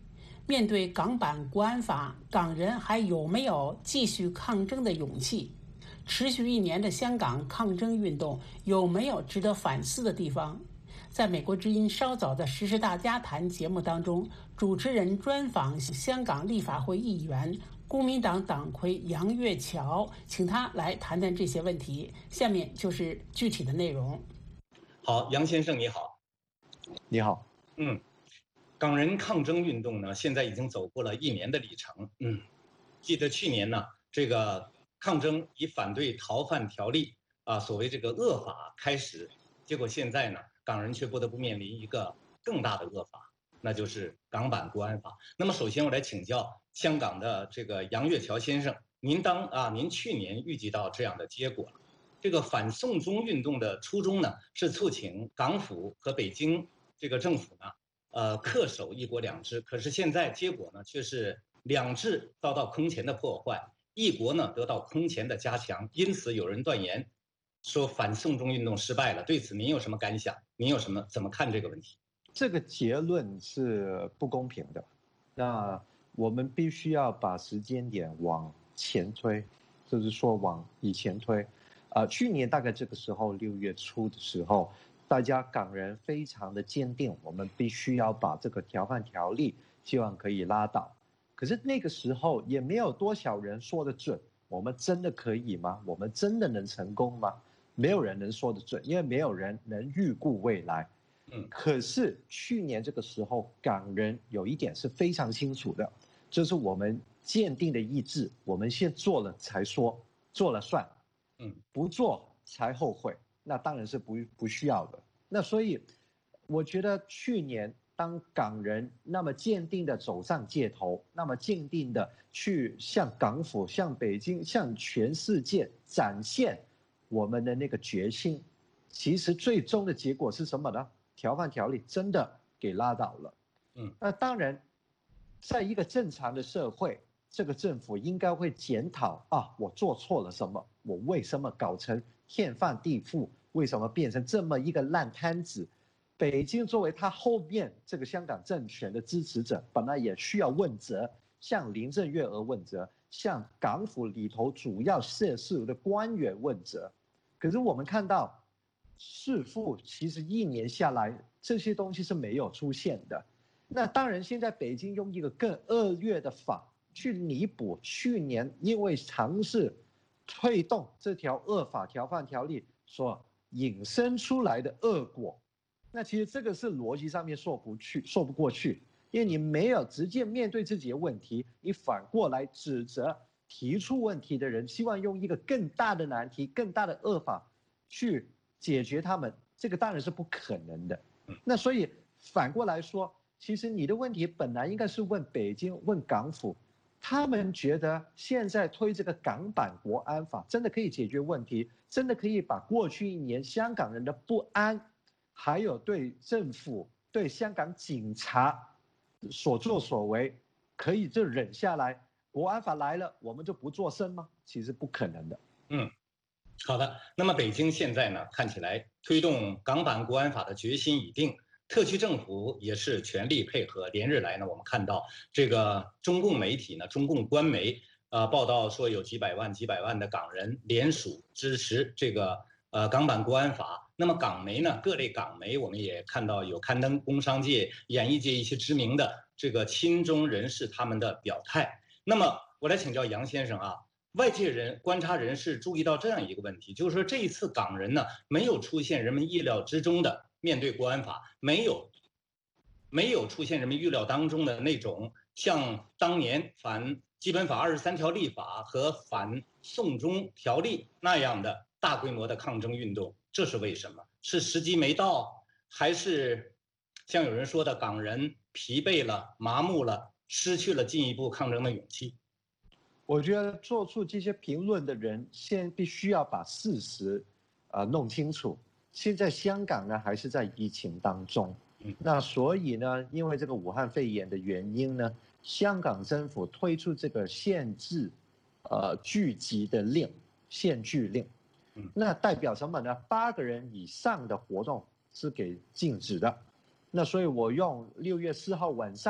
面对港版国安法，港人还有没有继续抗争的勇气？持续1年的香港抗争运动有没有值得反思的地方？在美国之音稍早的时事大家谈节目当中，主持人专访香港立法会议员、公民党党魁杨岳桥，请他来谈谈这些问题。下面就是具体的内容。 好，杨先生你好。 你好。 港人抗争运动呢，现在已经走过了1年的里程。记得去年呢，这个抗争以反对逃犯条例所谓这个恶法开始，结果现在呢，港人却不得不面临一个更大的恶法，那就是港版国安法。那么首先我来请教香港的这个杨岳桥先生，您去年预计到这样的结果了。这个反送中运动的初衷呢，是促请港府和北京这个政府呢，恪守1国2制。可是现在结果呢，却是2制遭到空前的破坏，1国呢得到空前的加强。因此有人断言说反送中运动失败了。对此您有什么感想？您怎么看这个问题？ 这个结论是不公平的。那我们必须要把时间点往前推，就是说往以前推。去年大概这个时候6月初的时候，大家港人非常的坚定，我们必须要把这个逃犯条例希望可以拉倒。可是那个时候也没有多少人说得准，我们真的可以吗？我们真的能成功吗？没有人能说得准，因为没有人能预估未来。可是去年这个时候，港人有一点是非常清楚的，就是我们坚定的意志，我们先做了才说，做了算，不做才后悔，那当然是不需要的。那所以，我觉得去年当港人那么坚定的走上街头，那么坚定的去向港府、向北京、向全世界展现我们的那个决心，其实最终的结果是什么呢？逃犯条例真的给拉倒了。那当然，在一个正常的社会，这个政府应该会检讨我做错了什么，我为什么搞成天翻地覆，为什么变成这么一个烂摊子？北京作为他后面这个香港政权的支持者，本来也需要问责，向林郑月娥问责，向港府里头主要涉事的官员问责。可是我们看到，似乎其实1年下来，这些东西是没有出现的。那当然，现在北京用一个更恶劣的法去弥补去年因为尝试推动这条恶法逃犯条例所引申出来的恶果。那其实这个是逻辑上面说不过去，因为你没有直接面对自己的问题，你反过来指责提出问题的人，希望用一个更大的难题、更大的恶法去解决他们，这个当然是不可能的。那所以反过来说，其实你的问题本来应该是问北京、问港府，他们觉得现在推这个港版国安法真的可以解决问题，真的可以把过去1年香港人的不安，还有对政府、对香港警察所作所为，可以就忍下来，国安法来了我们就不作声吗？其实不可能的。 好的。那么北京现在呢，看起来推动港版国安法的决心已定，特区政府也是全力配合。连日来呢，我们看到这个中共媒体呢，中共官媒报道说有几百万的港人联署支持这个港版国安法。那么港媒呢，各类港媒我们也看到有刊登工商界、演艺界一些知名的这个亲中人士他们的表态。那么我来请教杨先生外界观察人士注意到这样一个问题，就是说这一次港人呢没有出现人们意料之中的面对国安法，没有出现人们预料当中的那种像当年反基本法23条立法和反送中条例那样的大规模的抗争运动。这是为什么？是时机没到，还是像有人说的港人疲惫了、麻木了，失去了进一步抗争的勇气？ 我觉得做出这些评论的人，先必须要把事实弄清楚。现在香港呢还是在疫情当中，那所以呢，因为这个武汉肺炎的原因呢，香港政府推出这个限制聚集的令，限聚令。那代表什么呢？8个人以上的活动是给禁止的。那所以我用6月4号晚上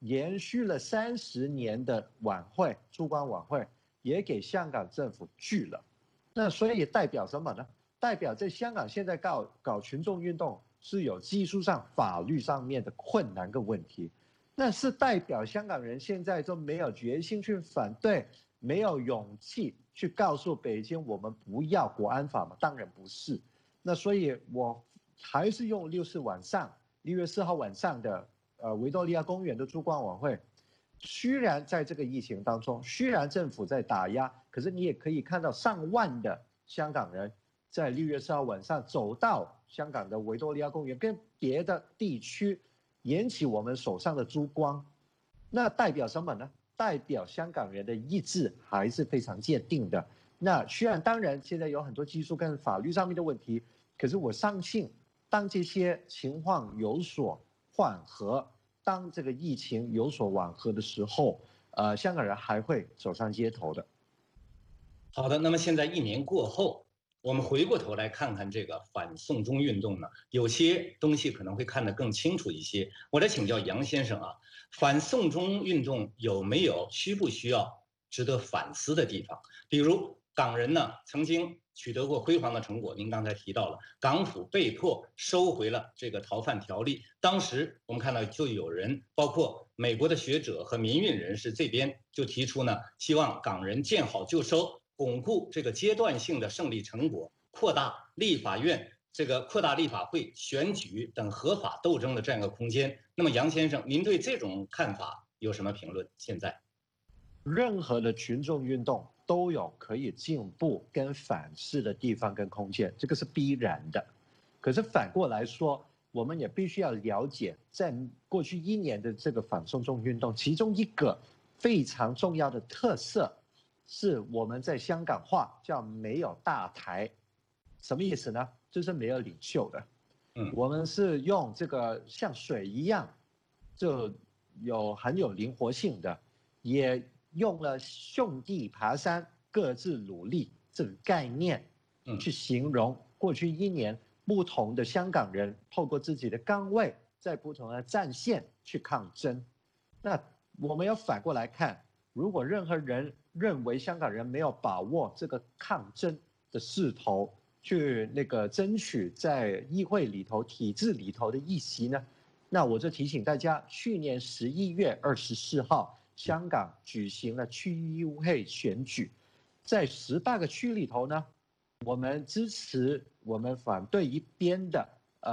延续了30年的晚会，烛光晚会也给香港政府拒了。那所以代表什么呢？代表在香港现在搞群众运动是有技术上、法律上面的困难跟问题。那是代表香港人现在都没有决心去反对，没有勇气去告诉北京我们不要国安法吗？当然不是。那所以我还是用6月4号晚上的维多利亚公园的烛光晚会。虽然在这个疫情当中，虽然政府在打压，可是你也可以看到上万的香港人在6月4号晚上走到香港的维多利亚公园，跟别的地区引起我们手上的烛光。那代表什么呢？代表香港人的意志还是非常坚定的。那虽然当然现在有很多技术跟法律上面的问题，可是我相信当这些情况有所缓和，当这个疫情有所缓和的时候，香港人还会走上街头的。 好的，那么现在1年过后，我们回过头来看看这个反送中运动呢，有些东西可能会看得更清楚一些。我来请教杨先生啊，反送中运动有没有需不需要值得反思的地方？比如港人呢曾经取得过辉煌的成果，您刚才提到了港府被迫收回了这个逃犯条例，当时我们看到就有人，包括美国的学者和民运人士这边就提出呢，希望港人见好就收，巩固这个阶段性的胜利成果，扩大立法院扩大立法会选举等合法斗争的这样一个空间。那么杨先生，您对这种看法有什么评论？现在， 任何的群众运动都有可以进步跟反思的地方跟空间，这个是必然的。可是反过来说，我们也必须要了解，在过去1年的这个反送中运动，其中一个非常重要的特色是我们在香港话叫没有大台。什么意思呢？就是没有领袖的。我们是用这个像水一样，就很有灵活性的，也用了兄弟爬山各自努力这个概念去形容过去1年不同的香港人透过自己的岗位在不同的战线去抗争。那我们要反过来看，如果任何人认为香港人没有把握这个抗争的势头去争取在议会里头体制里头的议席呢，那我就提醒大家，去年11月24号香港举行了区议会选举，在18个区里头呢，我们支持我们反对一边的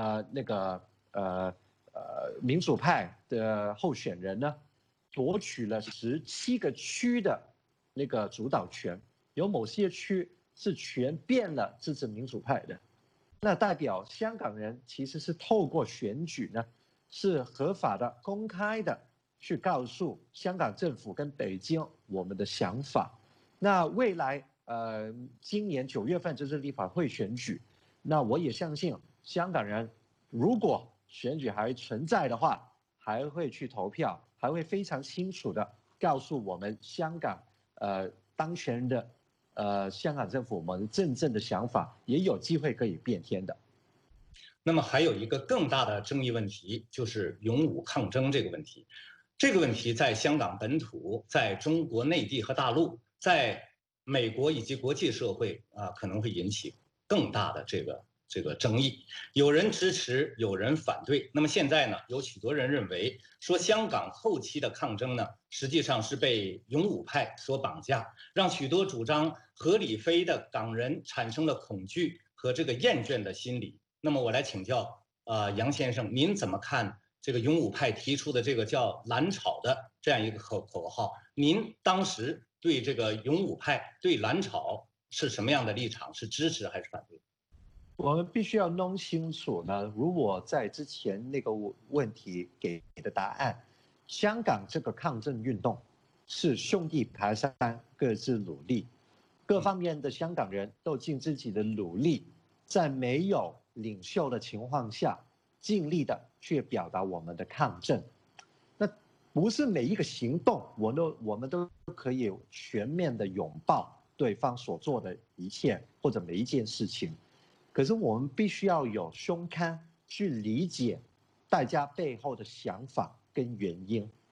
民主派的候选人呢，夺取了17个区的主导权，有某些区是全变了支持民主派的。那代表香港人其实是透过选举呢，是合法的、公开的去告诉香港政府跟北京我们的想法。那未来今年9月份就是立法会选举，那我也相信香港人如果选举还存在的话，还会去投票，还会非常清楚的告诉我们香港当权的香港政府我们真正的想法，也有机会可以变天的。 那么还有一个更大的争议问题，就是勇武抗争这个问题。这个问题在香港本土，在中国内地和大陆，在美国以及国际社会可能会引起更大的这个争议，有人支持，有人反对。那么现在呢，有许多人认为说，香港后期的抗争呢，实际上是被勇武派所绑架，让许多主张合理非的港人产生了恐惧和这个厌倦的心理。那么我来请教杨先生，您怎么看这个勇武派提出的这个叫蓝草的这样一个口号？您当时对这个勇武派对蓝草是什么样的立场？是支持还是反对？ 我们必须要弄清楚呢，如果在之前那个问题给的答案，香港这个抗争运动是兄弟爬山各自努力，各方面的香港人都尽自己的努力，在没有领袖的情况下尽力的去表达我们的抗争。那不是每一个行动我们都可以全面的拥抱对方所做的一切或者每一件事情，可是我们必须要有胸襟去理解大家背后的想法跟原因。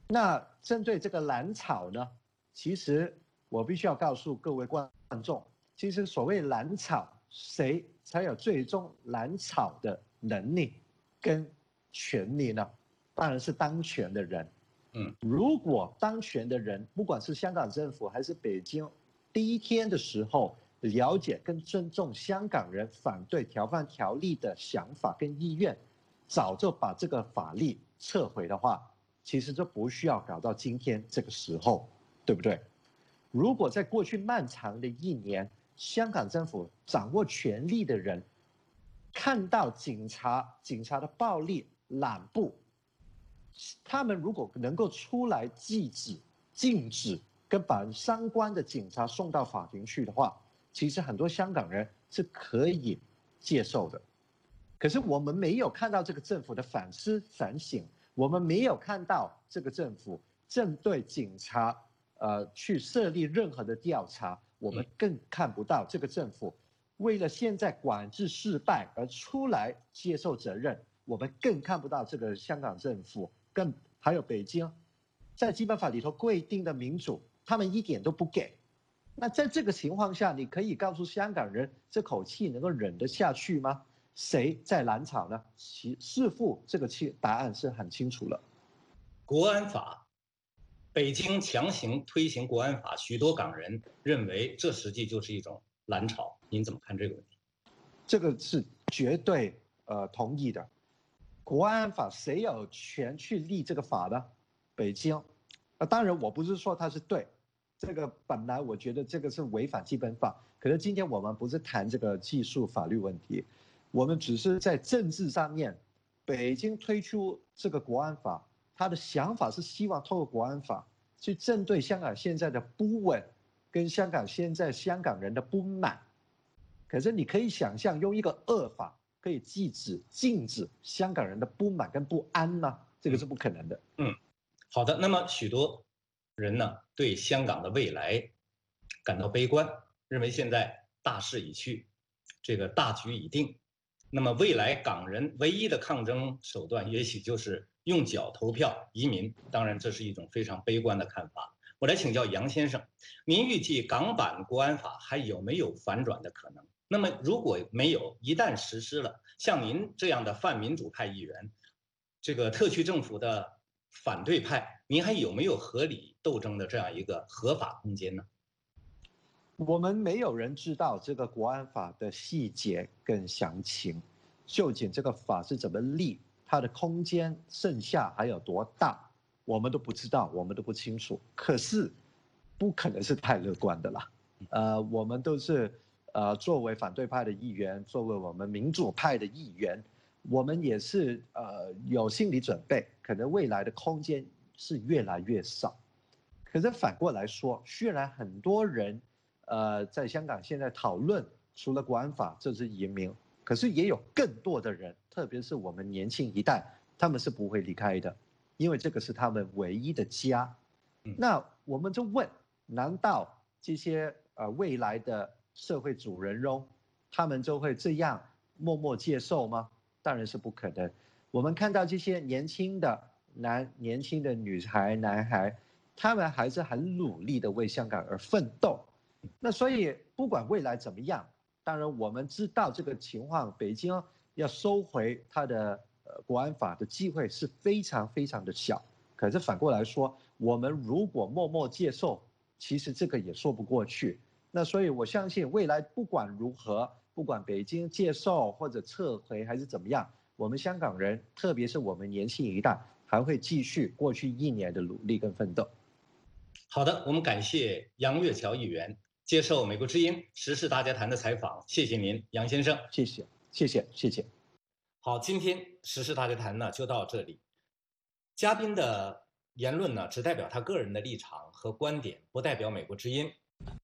那针对这个蓝草呢，其实我必须要告诉各位观众，其实所谓蓝草，谁才有最终蓝草的能力跟权利呢？当然是当权的人。如果当权的人，不管是香港政府还是北京，第一天的时候了解跟尊重香港人反对逃犯条例的想法跟意愿，早就把这个法律撤回的话，其实就不需要搞到今天这个时候，对不对？如果在过去漫长的1年，香港政府掌握权力的人看到警察的暴力懒步，他们如果能够出来禁止跟把相关的警察送到法庭去的话，其实很多香港人是可以接受的。可是我们没有看到这个政府的反思反省，我们没有看到这个政府针对警察去设立任何的调查，我们更看不到这个政府为了现在管制失败而出来接受责任，我们更看不到这个香港政府更还有北京在基本法里头规定的民主，他们一点都不给。那在这个情况下，你可以告诉香港人这口气能够忍得下去吗？谁在蓝草呢？似乎这个答案是很清楚了。 国安法，北京强行推行国安法，许多港人认为这实际就是一种蓝潮，您怎么看这个问题？ 这个是绝对同意的。国安法谁有权去立这个法呢？北京。当然我不是说它是对，这个本来我觉得这个是违反基本法，可是今天我们不是谈这个技术法律问题，我们只是在政治上面，北京推出这个国安法，他的想法是希望透过国安法去针对香港现在的不稳，跟现在香港人的不满。可是你可以想象，用一个恶法可以禁止香港人的不满跟不安吗？这个是不可能的。 好的。那么许多人呢对香港的未来感到悲观，认为现在大势已去，这个大局已定。那么未来港人唯一的抗争手段，也许就是用脚投票移民。当然，这是一种非常悲观的看法。我来请教杨先生，您预计港版国安法还有没有反转的可能？那么如果没有，一旦实施了，像您这样的泛民主派议员，这个特区政府的反对派，您还有没有合理斗争的这样一个合法空间呢？ 我们没有人知道这个国安法的细节跟详情，究竟这个法是怎么立，它的空间剩下还有多大，我们都不知道，我们都不清楚。可是不可能是太乐观的啦。我们都是作为反对派的议员，作为我们民主派的议员，我们也是有心理准备，可能未来的空间是越来越少。可是反过来说，虽然很多人在香港现在讨论除了国安法这是移民，可是也有更多的人，特别是我们年轻一代，他们是不会离开的，因为这个是他们唯一的家。那我们就问，难道这些未来的社会主人翁，他们就会这样默默接受吗？当然是不可能。我们看到这些年轻的女孩、男孩，他们还是很努力的为香港而奋斗。那所以不管未来怎么样，当然我们知道这个情况，北京要收回它的国安法的机会是非常非常的小。可是反过来说，我们如果默默接受，其实这个也说不过去。那所以我相信未来不管如何，不管北京接受或者撤回还是怎么样，我们香港人，特别是我们年轻一代，还会继续过去1年的努力跟奋斗。 好的，我们感谢杨岳桥议员接受美国之音时事大家谈的采访，谢谢您，杨先生。 谢谢。 好，今天时事大家谈呢就到这里。嘉宾的言论呢只代表他个人的立场和观点，不代表美国之音。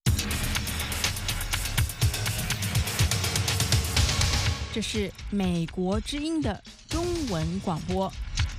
这是美国之音的中文广播。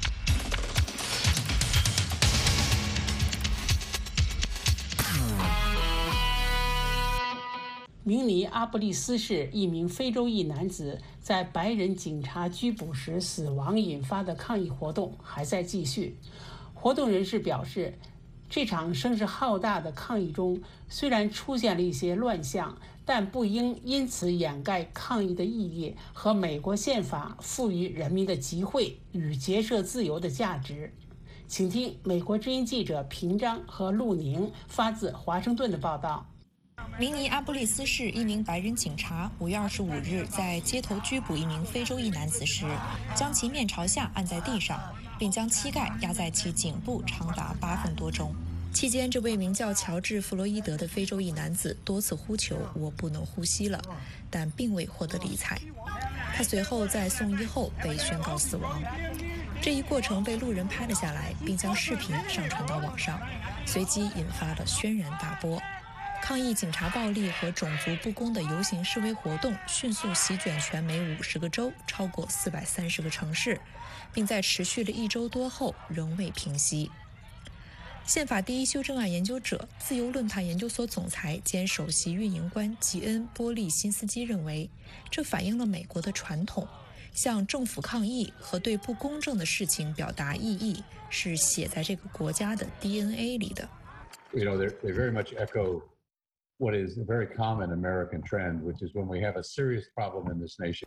明尼阿布利斯市一名非洲裔男子在白人警察拘捕时死亡引发的抗议活动还在继续。 活动人士表示，这场声势浩大的抗议中虽然出现了一些乱象，但不应因此掩盖抗议的意义和美国宪法赋予人民的集会与结社自由的价值。请听美国之音记者平章和陆宁发自华盛顿的报道。 明尼阿波利斯市一名白人警察5月25日在街头拘捕一名非洲裔男子时，将其面朝下按在地上，并将膝盖压在其颈部长达8分多钟。期间，这位名叫乔治·弗洛伊德的非洲裔男子多次呼求“我不能呼吸了”，但并未获得理睬。他随后在送医后被宣告死亡。这一过程被路人拍了下来，并将视频上传到网上，随即引发了轩然大波。抗议警察暴力和种族不公的游行示威活动迅速席卷全美50个州，超过430个城市，并在持续了1周多后仍未平息。宪法第一修正案研究者、自由论坛研究所总裁兼首席运营官吉恩·波利辛斯基认为，这反映了美国的传统，向政府抗议和对不公正的事情表达异议是写在这个国家的 DNA 里的。 They very much echo what is a very common American trend, which is when we have a serious problem in this nation.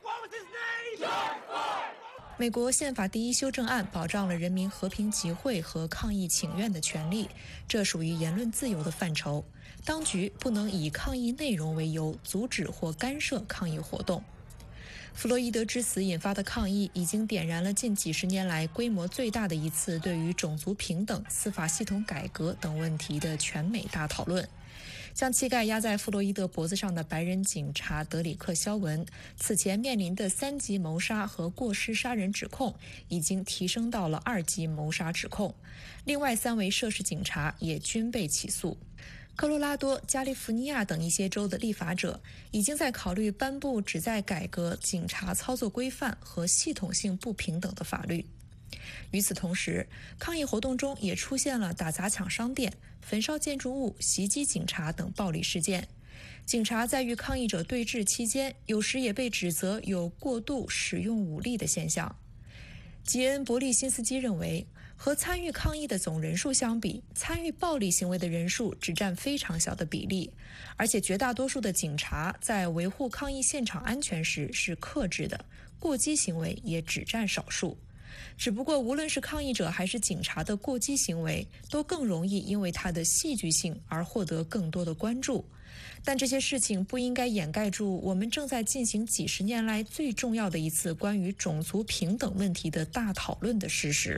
美国宪法第一修正案保障了人民和平集会和抗议请愿的权利，这属于言论自由的范畴。当局不能以抗议内容为由阻止或干涉抗议活动。弗洛伊德之死引发的抗议已经点燃了近几10年来规模最大的一次对于种族平等、司法系统改革等问题的全美大讨论。将膝盖压在弗洛伊德脖子上的白人警察德里克·肖文，此前面临的3级谋杀和过失杀人指控已经提升到了2级谋杀指控。另外3位涉事警察也均被起诉。科罗拉多、加利福尼亚等一些州的立法者已经在考虑颁布旨在改革警察操作规范和系统性不平等的法律。与此同时，抗议活动中也出现了打砸抢商店、焚烧建筑物、袭击警察等暴力事件。警察在与抗议者对峙期间，有时也被指责有过度使用武力的现象。吉恩·伯利辛斯基认为，和参与抗议的总人数相比，参与暴力行为的人数只占非常小的比例，而且绝大多数的警察在维护抗议现场安全时是克制的，过激行为也只占少数。只不过无论是抗议者还是警察的过激行为，都更容易因为它的戏剧性而获得更多的关注。但这些事情不应该掩盖住我们正在进行几10年来最重要的一次关于种族平等问题的大讨论的事实。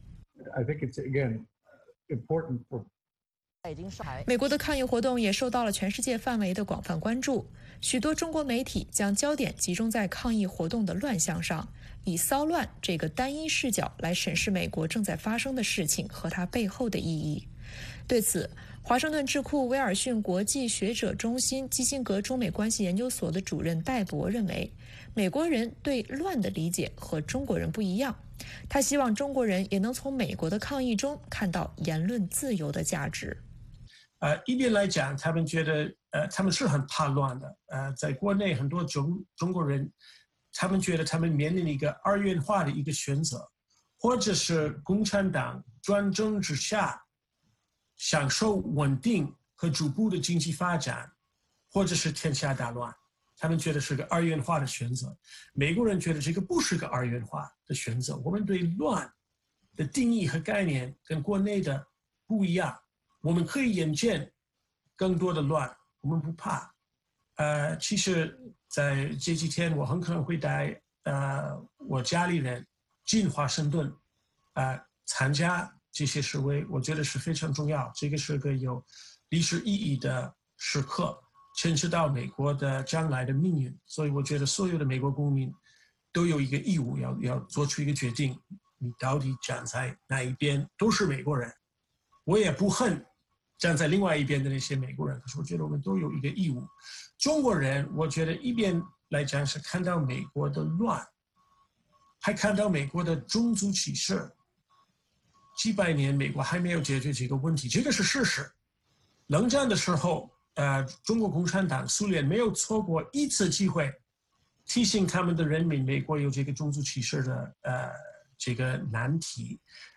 I think it's again important for 美国的抗议活动也受到了全世界范围的广泛关注，许多中国媒体将焦点集中在抗议活动的乱象上，以骚乱这个单一视角来审视美国正在发生的事情和它背后的意义。对此，华盛顿智库威尔逊国际学者中心基辛格中美关系研究所的主任戴博认为，美国人对乱的理解和中国人不一样。他希望中国人也能从美国的抗议中看到言论自由的价值。 一边来讲，他们觉得他们是很怕乱的。在国内很多中国人，他们觉得他们面临一个二元化的一个选择，或者是共产党专政之下享受稳定和逐步的经济发展，或者是天下大乱。他们觉得是个二元化的选择。美国人觉得这个不是个二元化的选择。我们对乱的定义和概念跟国内的不一样。我们可以眼见更多的乱，我们不怕。其实在这几天我很可能会带我家里人进华盛顿参加这些示威，我觉得是非常重要。这个是个有历史意义的时刻，牵涉到美国的将来的命运，所以我觉得所有的美国公民都有一个义务要做出一个决定，你到底站在哪一边。都是美国人，我也不恨站在另外一边的那些美国人，可是我觉得我们都有一个义务。中国人，我觉得一边来讲是看到美国的乱，还看到美国的种族歧视。几百年美国还没有解决这个问题，这个是事实。冷战的时候，中国共产党、苏联没有错过一次机会提醒他们的人民，美国有这个种族歧视的这个难题。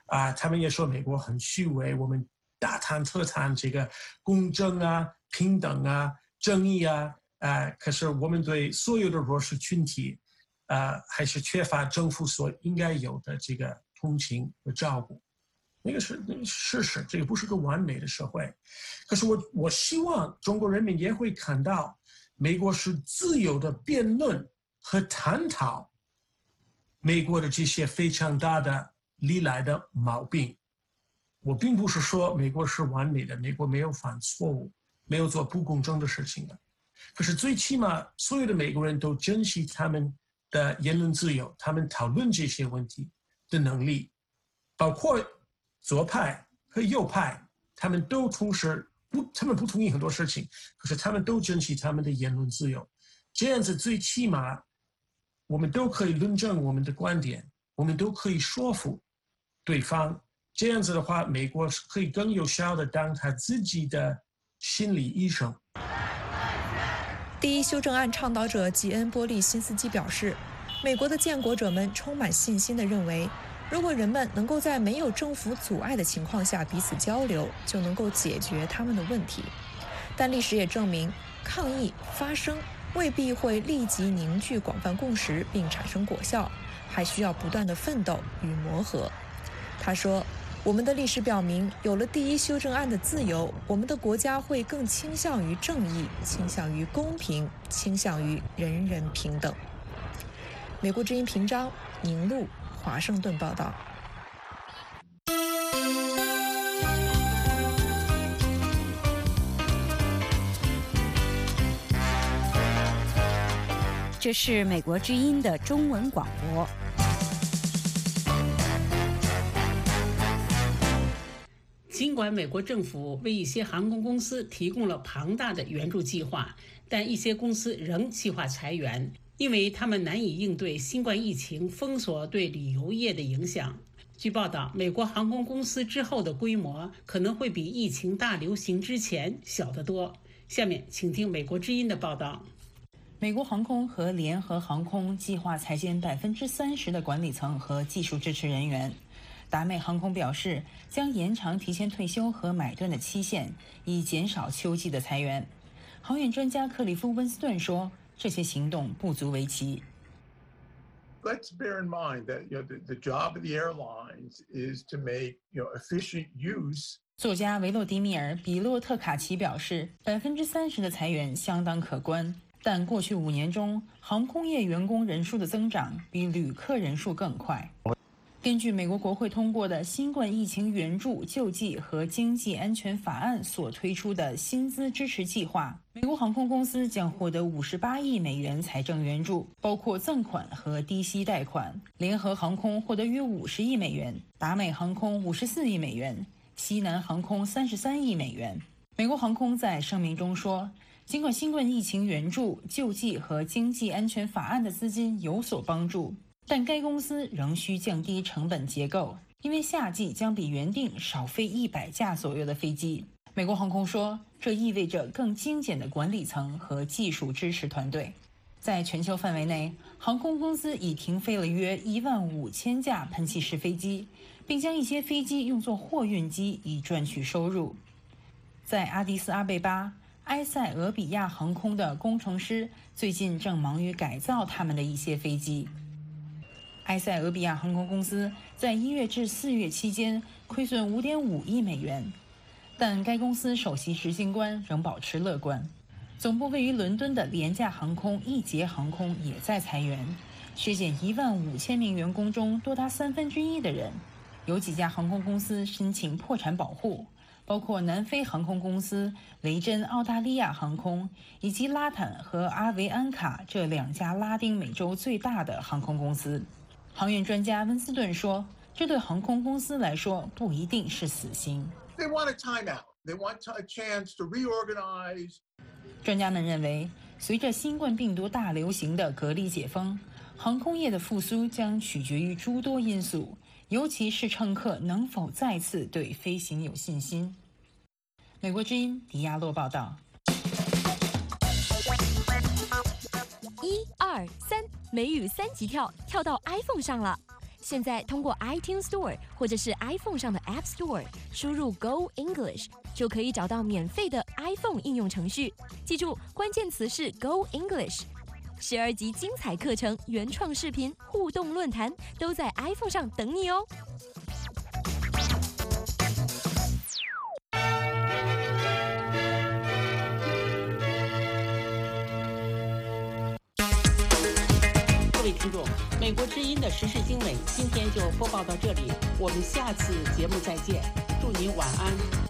他们也说美国很虚伪，我们大谈特谈这个公正啊、平等啊、正义啊，可是我们对所有的弱势群体，还是缺乏政府所应该有的这个同情和照顾。那个是事实，这个不是个完美的社会。可是我希望中国人民也会看到，美国是自由的辩论和探讨美国的这些非常大的历来的毛病。我并不是说美国是完美的，美国没有犯错误，没有做不公正的事情的。可是最起码所有的美国人都珍惜他们的言论自由，他们讨论这些问题的能力，包括左派和右派，他们都同时他们不同意很多事情，可是他们都珍惜他们的言论自由。这样子最起码我们都可以论证我们的观点，我们都可以说服对方。这样子的话，美国可以更有效地当他自己的心理医生。 第一修正案倡导者吉恩·波利辛斯基表示，美国的建国者们充满信心地认为，如果人们能够在没有政府阻碍的情况下彼此交流，就能够解决他们的问题。但历史也证明，抗议发生未必会立即凝聚广泛共识并产生果效，还需要不断的奋斗与磨合。他说，我们的历史表明，有了第一修正案的自由，我们的国家会更倾向于正义，倾向于公平，倾向于人人平等。美国之音频章，宁路，华盛顿报道。 这是美国之音的中文广播。 尽管美国政府为一些航空公司提供了庞大的援助计划，但一些公司仍计划裁员，因为他们难以应对新冠疫情封锁对旅游业的影响。据报道，美国航空公司之后的规模可能会比疫情大流行之前小得多。下面请听美国之音的报道。 美国航空和联合航空计划裁减30%的管理层和技术支持人员。达美航空表示，将延长提前退休和买断的期限，以减少秋季的裁员。航运专家克里夫·温斯顿说，这些行动不足为奇。 Let's bear in mind that the job of the airlines is to make efficient use. 作家维洛迪米尔·比洛特卡奇表示，30%的裁员相当可观，但过去5年中，航空业员工人数的增长比旅客人数更快。根据美国国会通过的新冠疫情援助救济和经济安全法案所推出的薪资支持计划，美国航空公司将获得58亿美元财政援助，包括赠款和低息贷款。联合航空获得约50亿美元，达美航空54亿美元，西南航空33亿美元。美国航空在声明中说，尽管新冠疫情援助救济和经济安全法案的资金有所帮助，但该公司仍需降低成本结构，因为夏季将比原定少飞100架左右的飞机。美国航空说，这意味着更精简的管理层和技术支持团队。在全球范围内，航空公司已停飞了约15000架喷气式飞机，并将一些飞机用作货运机以赚取收入。在阿迪斯阿贝巴，埃塞俄比亚航空的工程师最近正忙于改造他们的一些飞机。埃塞俄比亚航空公司在1月至4月期间亏损5.5亿美元，但该公司首席执行官仍保持乐观。总部位于伦敦的廉价航空易捷航空也在裁员，削减15000名员工中多达1/3的人。有几家航空公司申请破产保护，包括南非航空公司、维珍澳大利亚航空以及拉坦和阿维安卡这2家拉丁美洲最大的航空公司。航运专家温斯顿说，这对航空公司来说不一定是死刑。 They want a timeout. They want a chance to reorganize. 专家们认为，随着新冠病毒大流行的隔离解封，航空业的复苏将取决于诸多因素，尤其是乘客能否再次对飞行有信心。美国之音迪亚洛报道。 1、2、3，美语3级跳到 iPhone 上了。 现在通过 iTunes Store 或者是 iPhone 上的 App Store 输入 Go English 就可以找到免费的 iPhone 应用程序。记住，关键词是 Go English。12集精彩课程、原创视频、互动论坛都在 iPhone 上等你哦。 各位听众，美国之音的时事经纬今天就播报到这里，我们下次节目再见，祝您晚安。